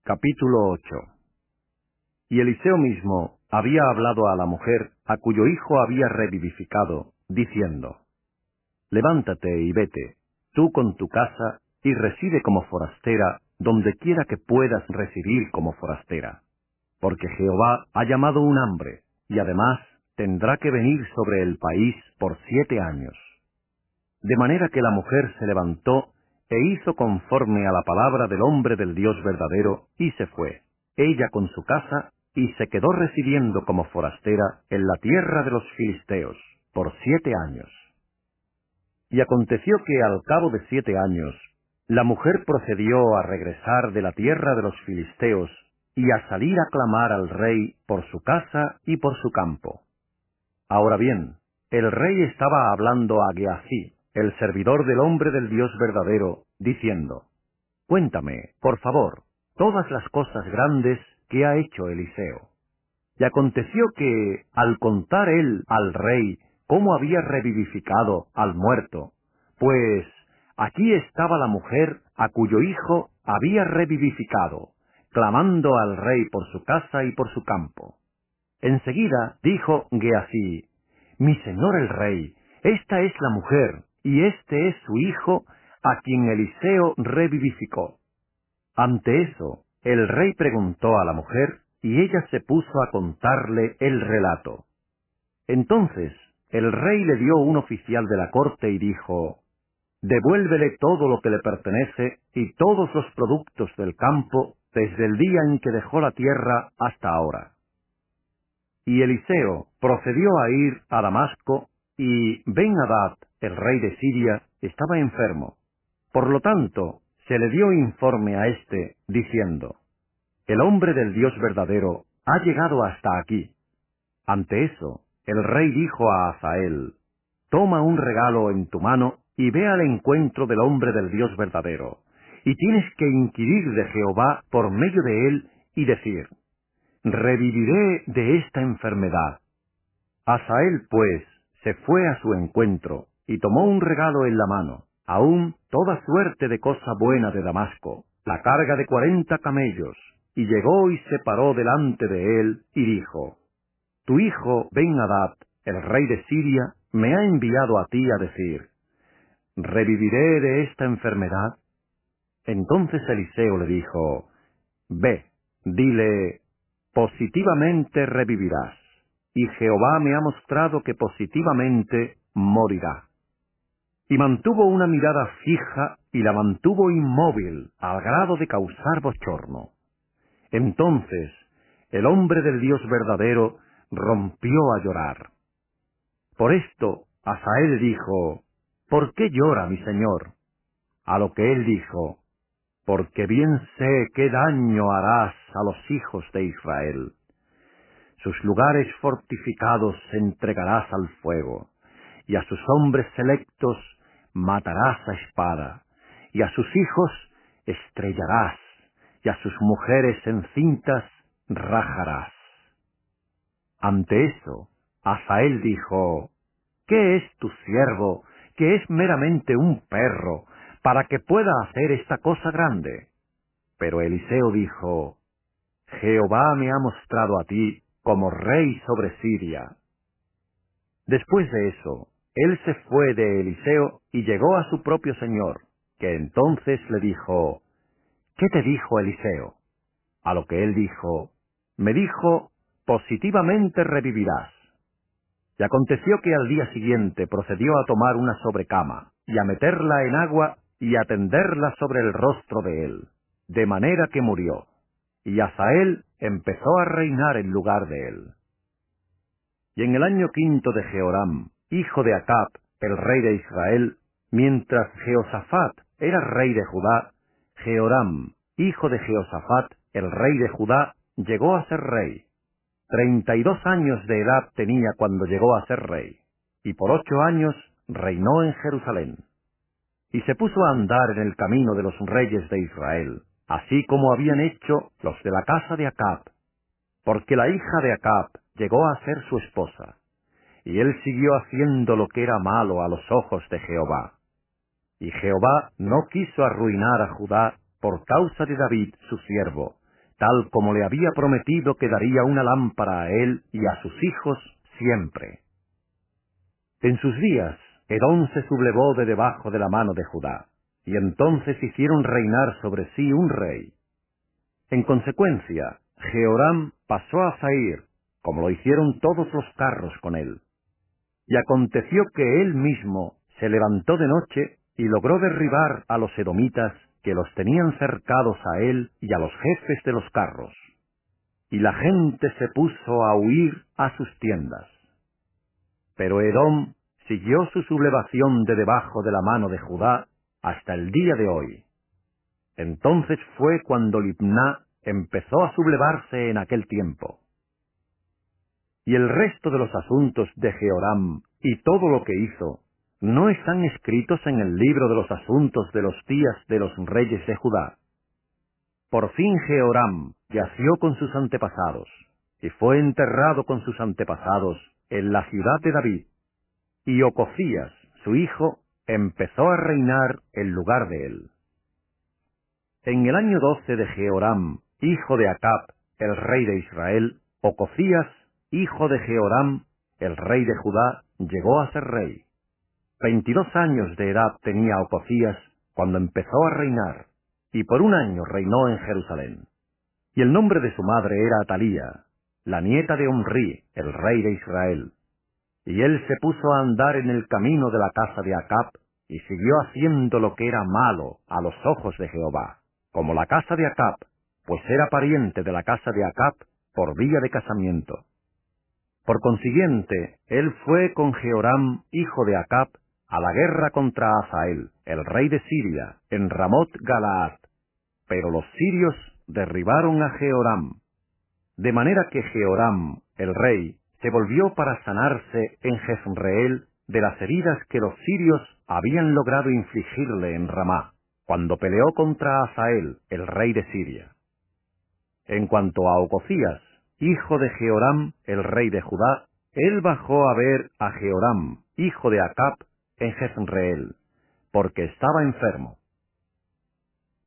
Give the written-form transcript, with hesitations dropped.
Capítulo 8. Y Eliseo mismo había hablado a la mujer a cuyo hijo había revivificado, diciendo: Levántate y vete, tú con tu casa, y reside como forastera, donde quiera que puedas residir como forastera. Porque Jehová ha llamado un hambre, y además tendrá que venir sobre el país por 7 años. De manera que la mujer se levantó e hizo conforme a la palabra del hombre del Dios verdadero, y se fue, ella con su casa, y se quedó residiendo como forastera en la tierra de los filisteos, por 7 años. Y aconteció que al cabo de 7 años, la mujer procedió a regresar de la tierra de los filisteos, y a salir a clamar al rey por su casa y por su campo. Ahora bien, el rey estaba hablando a Geasí, el servidor del hombre del Dios verdadero, diciendo: Cuéntame, por favor, todas las cosas grandes que ha hecho Eliseo. Y aconteció que, al contar él al rey cómo había revivificado al muerto, pues aquí estaba la mujer a cuyo hijo había revivificado, clamando al rey por su casa y por su campo. Enseguida dijo Geasí: Mi señor el rey, esta es la mujer, y este es su hijo, a quien Eliseo revivificó. Ante eso, el rey preguntó a la mujer, y ella se puso a contarle el relato. Entonces, el rey le dio un oficial de la corte y dijo: Devuélvele todo lo que le pertenece y todos los productos del campo desde el día en que dejó la tierra hasta ahora. Y Eliseo procedió a ir a Damasco, y Ben-Hadad, el rey de Siria, estaba enfermo. Por lo tanto, se le dio informe a éste, diciendo: El hombre del Dios verdadero ha llegado hasta aquí. Ante eso, el rey dijo a Hazael: Toma un regalo en tu mano y ve al encuentro del hombre del Dios verdadero, y tienes que inquirir de Jehová por medio de él y decir: Reviviré de esta enfermedad. Hazael, pues, se fue a su encuentro, y tomó un regalo en la mano, aun toda suerte de cosa buena de Damasco, la carga de 40 camellos, y llegó y se paró delante de él, y dijo: Tu hijo Ben-Hadad, el rey de Siria, me ha enviado a ti a decir: ¿Reviviré de esta enfermedad? Entonces Eliseo le dijo: Ve, dile: Positivamente revivirás, y Jehová me ha mostrado que positivamente morirá. Y mantuvo una mirada fija y la mantuvo inmóvil al grado de causar bochorno. Entonces el hombre del Dios verdadero rompió a llorar. Por esto Hazael dijo: ¿Por qué llora mi señor? A lo que él dijo: Porque bien sé qué daño harás a los hijos de Israel. Sus lugares fortificados entregarás al fuego, y a sus hombres selectos matarás a espada, y a sus hijos estrellarás, y a sus mujeres encintas rajarás. Ante eso, Hazael dijo: ¿Qué es tu siervo, que es meramente un perro, para que pueda hacer esta cosa grande? Pero Eliseo dijo: Jehová me ha mostrado a ti como rey sobre Siria. Después de eso, él se fue de Eliseo y llegó a su propio señor, que entonces le dijo: ¿Qué te dijo Eliseo? A lo que él dijo: Me dijo: Positivamente revivirás. Y aconteció que al día siguiente procedió a tomar una sobrecama, y a meterla en agua, y a tenderla sobre el rostro de él, de manera que murió. Y Hazael empezó a reinar en lugar de él. Y en el año 5 de Jehoram, hijo de Acab, el rey de Israel, mientras Jehoshafat era rey de Judá, Jehoram, hijo de Jehoshafat, el rey de Judá, llegó a ser rey. 32 años de edad tenía cuando llegó a ser rey, y por 8 años reinó en Jerusalén. Y se puso a andar en el camino de los reyes de Israel, así como habían hecho los de la casa de Acab, porque la hija de Acab llegó a ser su esposa, y él siguió haciendo lo que era malo a los ojos de Jehová. Y Jehová no quiso arruinar a Judá por causa de David su siervo, tal como le había prometido que daría una lámpara a él y a sus hijos siempre. En sus días, Edom se sublevó de debajo de la mano de Judá, y entonces hicieron reinar sobre sí un rey. En consecuencia, Jehoram pasó a Zair, como lo hicieron todos los carros con él. Y aconteció que él mismo se levantó de noche y logró derribar a los edomitas que los tenían cercados a él y a los jefes de los carros. Y la gente se puso a huir a sus tiendas. Pero Edom siguió su sublevación de debajo de la mano de Judá hasta el día de hoy. Entonces fue cuando Libná empezó a sublevarse en aquel tiempo. Y el resto de los asuntos de Jehoram y todo lo que hizo, ¿no están escritos en el libro de los asuntos de los días de los reyes de Judá? Por fin Jehoram yació con sus antepasados, y fue enterrado con sus antepasados en la ciudad de David, y Ocosías, su hijo, empezó a reinar en lugar de él. En el año 12 de Jehoram, hijo de Acab, el rey de Israel, Ocosías, hijo de Jehoram, el rey de Judá, llegó a ser rey. 22 años de edad tenía Ocosías cuando empezó a reinar, y por un año reinó en Jerusalén. Y el nombre de su madre era Atalía, la nieta de Omri, el rey de Israel. Y él se puso a andar en el camino de la casa de Acab, y siguió haciendo lo que era malo a los ojos de Jehová, como la casa de Acab, pues era pariente de la casa de Acab por vía de casamiento. Por consiguiente, él fue con Jehoram, hijo de Acab, a la guerra contra Hazael, el rey de Siria, en Ramot Galaad. Pero los sirios derribaron a Jehoram, de manera que Jehoram, el rey, se volvió para sanarse en Jezreel de las heridas que los sirios habían logrado infligirle en Ramá, cuando peleó contra Hazael, el rey de Siria. En cuanto a Ocosías, hijo de Jehoram, el rey de Judá, él bajó a ver a Jehoram, hijo de Acab, en Jezreel, porque estaba enfermo.